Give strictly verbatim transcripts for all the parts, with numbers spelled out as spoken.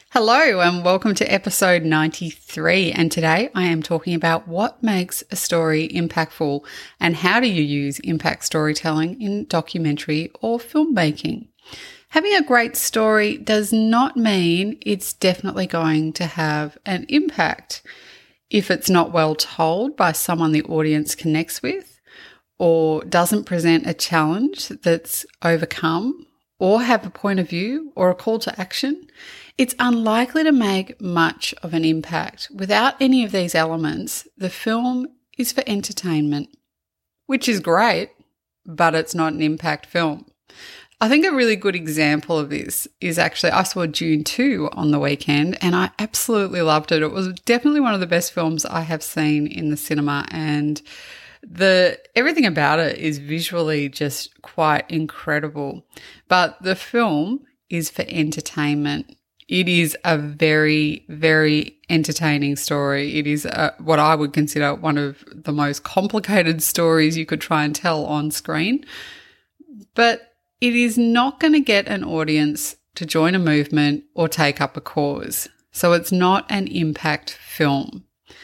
Hello and welcome to episode ninety-three, and today I am talking about what makes a story impactful and how do you use impact storytelling in documentary or filmmaking. Having a great story does not mean it's definitely going to have an impact. If it's not well told by someone the audience connects with, or doesn't present a challenge that's overcome, or have a point of view or a call to action, it's unlikely to make much of an impact. Without any of these elements, the film is for entertainment, which is great, but it's not an impact film. I think a really good example of this is actually, I saw Dune two on the weekend and I absolutely loved it. It was definitely one of the best films I have seen in the cinema, and The everything about it is visually just quite incredible. But the film is for entertainment. It is a very, very entertaining story. It is a, what I would consider one of the most complicated stories you could try and tell on screen. But it is not going to get an audience to join a movement or take up a cause. So it's not an impact film.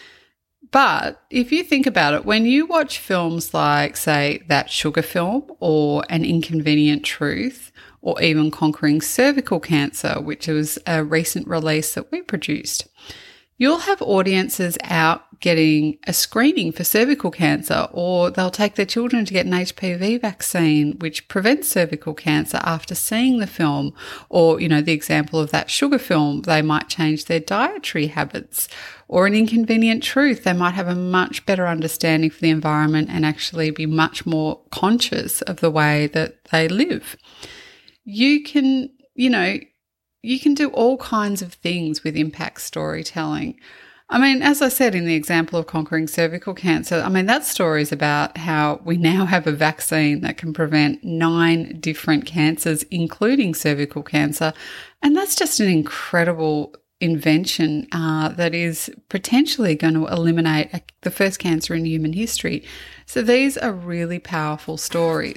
But if you think about it, when you watch films like, say, That Sugar Film or An Inconvenient Truth, or even Conquering Cervical Cancer, which was a recent release that we produced, you'll have audiences out getting a screening for cervical cancer, or they'll take their children to get an H P V vaccine, which prevents cervical cancer after seeing the film. Or, you know, the example of That Sugar Film, they might change their dietary habits. Or An Inconvenient Truth, they might have a much better understanding for the environment and actually be much more conscious of the way that they live. You can, you know, you can do all kinds of things with impact storytelling. I mean, as I said in the example of Conquering Cervical Cancer, I mean, that story is about how we now have a vaccine that can prevent nine different cancers, including cervical cancer. And that's just an incredible invention uh, that is potentially going to eliminate a, the first cancer in human history. So these are really powerful stories.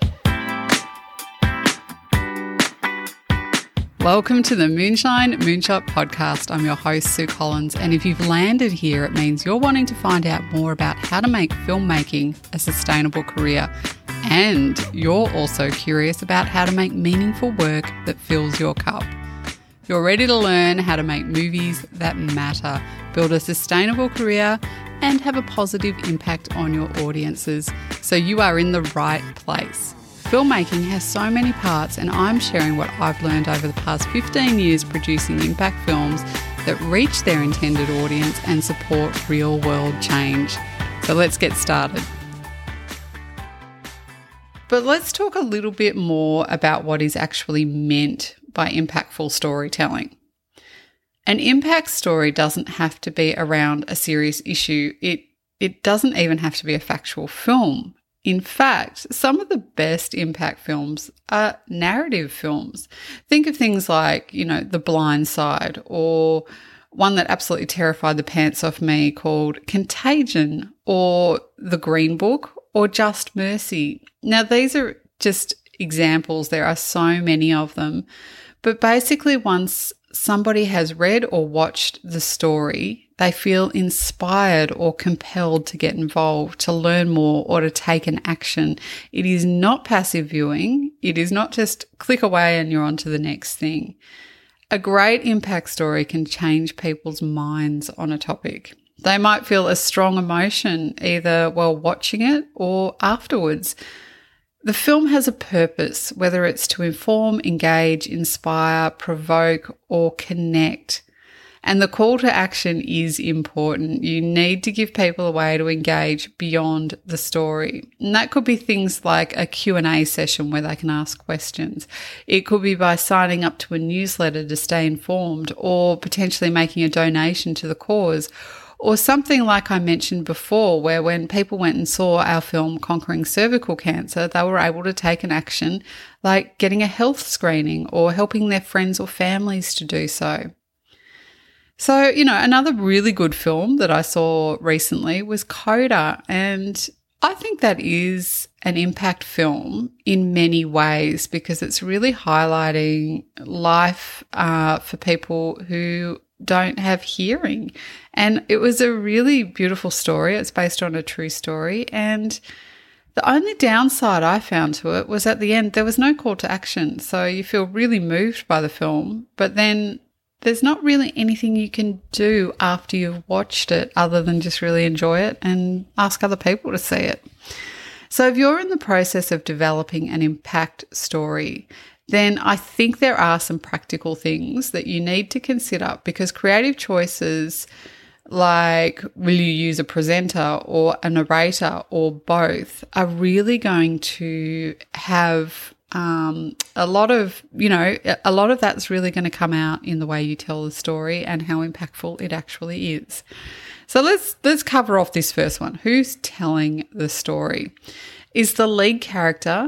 Welcome to the Moonshine Moonshot podcast. I'm your host, Sue Collins, and if you've landed here, it means you're wanting to find out more about how to make filmmaking a sustainable career, and you're also curious about how to make meaningful work that fills your cup. You're ready to learn how to make movies that matter, build a sustainable career, and have a positive impact on your audiences, so you are in the right place. Filmmaking has so many parts, and I'm sharing what I've learned over the past fifteen years producing impact films that reach their intended audience and support real-world change. So let's get started. But let's talk a little bit more about what is actually meant by impactful storytelling. An impact story doesn't have to be around a serious issue. It, it doesn't even have to be a factual film. In fact, some of the best impact films are narrative films. Think of things like, you know, The Blind Side, or one that absolutely terrified the pants off me called Contagion, or The Green Book, or Just Mercy. Now, these are just examples. There are so many of them. But basically, once somebody has read or watched the story, they feel inspired or compelled to get involved, to learn more, or to take an action. It is not passive viewing. It is not just click away and you're on to the next thing. A great impact story can change people's minds on a topic. They might feel a strong emotion either while watching it or afterwards. The film has a purpose, whether it's to inform, engage, inspire, provoke, or connect. And the call to action is important. You need to give people a way to engage beyond the story. And that could be things like a Q and A session where they can ask questions. It could be by signing up to a newsletter to stay informed, or potentially making a donation to the cause. Or something like I mentioned before, where when people went and saw our film Conquering Cervical Cancer, they were able to take an action like getting a health screening or helping their friends or families to do so. So, you know, another really good film that I saw recently was Coda, and I think that is an impact film in many ways because it's really highlighting life uh, for people who don't have hearing. And it was a really beautiful story. It's based on a true story. And the only downside I found to it was at the end, there was no call to action. So you feel really moved by the film, but then there's not really anything you can do after you've watched it other than just really enjoy it and ask other people to see it. So if you're in the process of developing an impact story, then I think there are some practical things that you need to consider because creative choices like will you use a presenter or a narrator or both are really going to have Um, a lot of, you know, a lot of that's really going to come out in the way you tell the story and how impactful it actually is. So let's, let's cover off this first one. Who's telling the story? Is the lead character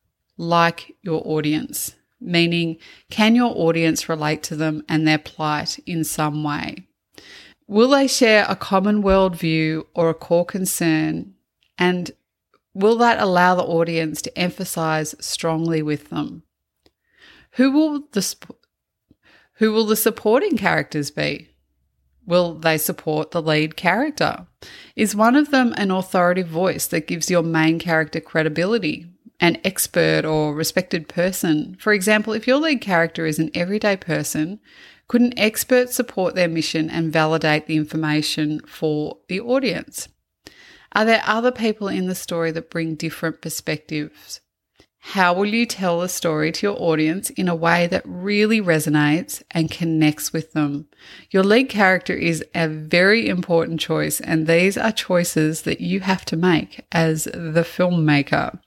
like your audience? Meaning, can your audience relate to them and their plight in some way? Will they share a common worldview or a core concern, and will that allow the audience to emphasize strongly with them? Who will the who will the supporting characters be? Will they support the lead character? Is one of them an authoritative voice that gives your main character credibility, an expert or respected person? For example, if your lead character is an everyday person, could an expert support their mission and validate the information for the audience? Are there other people in the story that bring different perspectives? How will you tell the story to your audience in a way that really resonates and connects with them? Your lead character is a very important choice, and these are choices that you have to make as the filmmaker.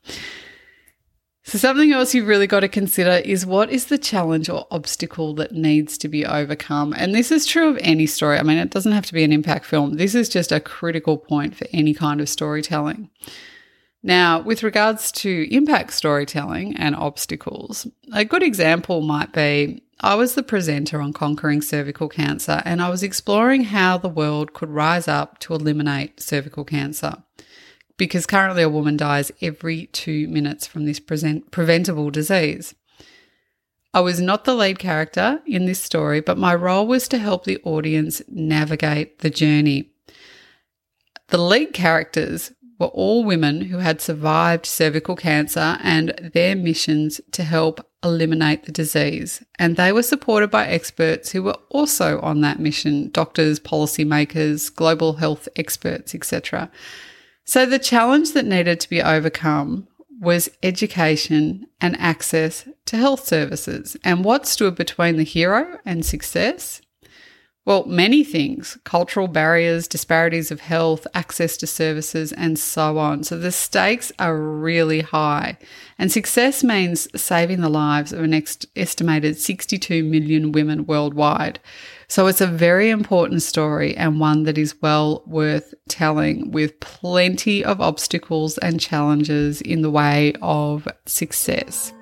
So something else you've really got to consider is what is the challenge or obstacle that needs to be overcome? And this is true of any story. I mean, it doesn't have to be an impact film. This is just a critical point for any kind of storytelling. Now, with regards to impact storytelling and obstacles, a good example might be I was the presenter on Conquering Cervical Cancer, and I was exploring how the world could rise up to eliminate cervical cancer, because currently a woman dies every two minutes from this present, preventable disease. I was not the lead character in this story, but my role was to help the audience navigate the journey. The lead characters were all women who had survived cervical cancer and their missions to help eliminate the disease. And they were supported by experts who were also on that mission, doctors, policymakers, global health experts, et cetera. So the challenge that needed to be overcome was education and access to health services. And what stood between the hero and success? Well, many things: cultural barriers, disparities of health, access to services, and so on. So the stakes are really high. And success means saving the lives of an ex- estimated sixty-two million women worldwide. So it's a very important story and one that is well worth telling, with plenty of obstacles and challenges in the way of success.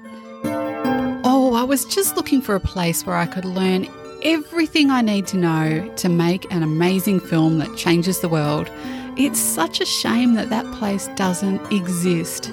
Oh, I was just looking for a place where I could learn everything I need to know to make an amazing film that changes the world. It's such a shame that that place doesn't exist.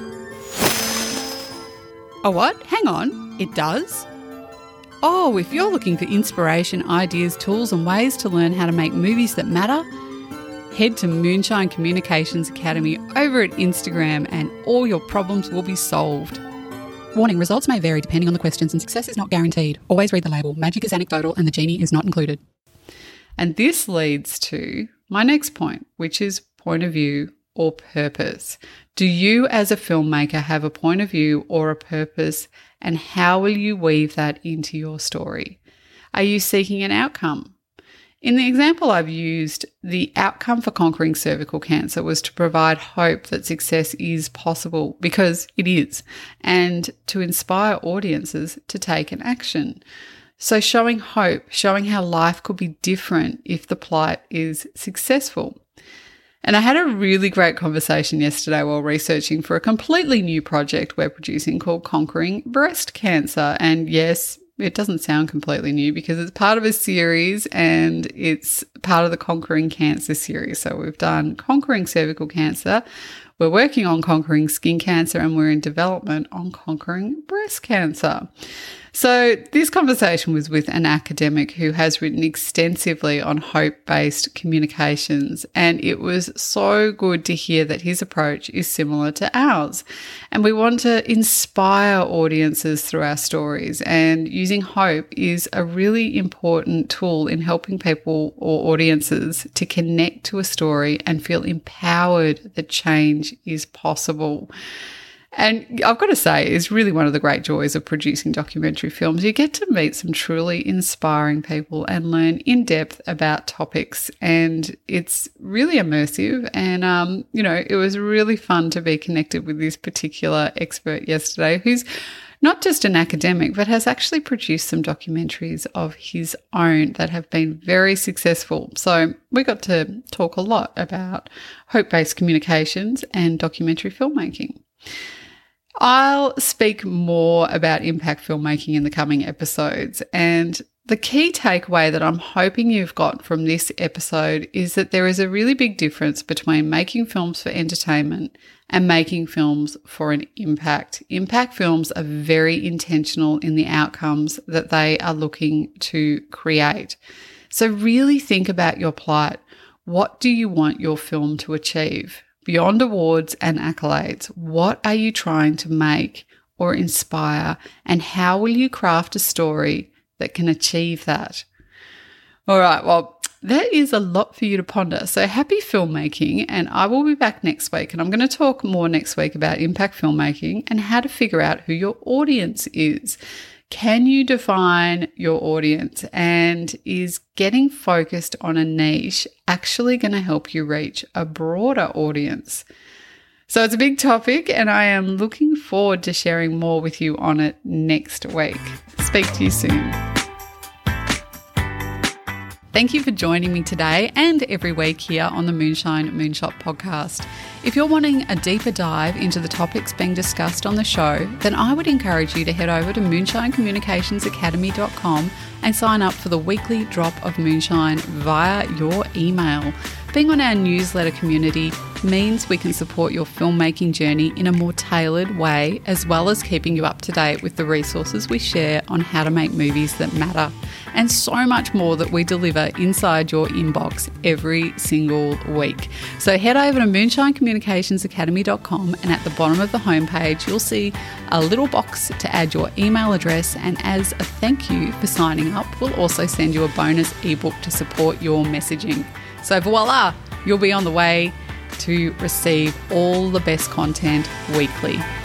Oh, what? Hang on. It does? Oh, if you're looking for inspiration, ideas, tools and ways to learn how to make movies that matter, head to Moonshine Communications Academy over at Instagram and all your problems will be solved. Warning, results may vary depending on the questions and success is not guaranteed. Always read the label. Magic is anecdotal and the genie is not included. And this leads to my next point, which is point of view or purpose. Do you as a filmmaker have a point of view or a purpose, and how will you weave that into your story? Are you seeking an outcome? In the example I've used, the outcome for conquering cervical cancer was to provide hope that success is possible, because it is, and to inspire audiences to take an action. So showing hope, showing how life could be different if the plight is successful. And I had a really great conversation yesterday while researching for a completely new project we're producing called Conquering Breast Cancer. And yes, it doesn't sound completely new because it's part of a series and it's part of the Conquering Cancer series. So we've done Conquering Cervical Cancer, We're working on conquering skin cancer, and we're in development on conquering breast cancer. So this conversation was with an academic who has written extensively on hope-based communications, and it was so good to hear that his approach is similar to ours. And we want to inspire audiences through our stories, and using hope is a really important tool in helping people or audiences to connect to a story and feel empowered that change is possible. And I've got to say, it's really one of the great joys of producing documentary films. You get to meet some truly inspiring people and learn in depth about topics, and it's really immersive. And, um, you know, it was really fun to be connected with this particular expert yesterday, who's not just an academic, but has actually produced some documentaries of his own that have been very successful. So we got to talk a lot about hope-based communications and documentary filmmaking. I'll speak more about impact filmmaking in the coming episodes, and the key takeaway that I'm hoping you've got from this episode is that there is a really big difference between making films for entertainment and making films for an impact. Impact films are very intentional in the outcomes that they are looking to create. So really think about your plight. What do you want your film to achieve? Beyond awards and accolades, what are you trying to make or inspire, and how will you craft a story that can achieve that? All right, well, that is a lot for you to ponder. So happy filmmaking, and I will be back next week, and I'm going to talk more next week about impact filmmaking and how to figure out who your audience is. Can you define your audience, and is getting focused on a niche actually going to help you reach a broader audience? So it's a big topic, and I am looking forward to sharing more with you on it next week. Speak to you soon. Thank you for joining me today and every week here on the Moonshine Moonshot podcast. If you're wanting a deeper dive into the topics being discussed on the show, then I would encourage you to head over to moonshine communications academy dot com and sign up for the weekly drop of moonshine via your email. Being on our newsletter community means we can support your filmmaking journey in a more tailored way, as well as keeping you up to date with the resources we share on how to make movies that matter, and so much more that we deliver inside your inbox every single week. So head over to moonshine communications academy dot com, and at the bottom of the homepage you'll see a little box to add your email address, and as a thank you for signing up, we'll also send you a bonus ebook to support your messaging. So voila, you'll be on the way to receive all the best content weekly.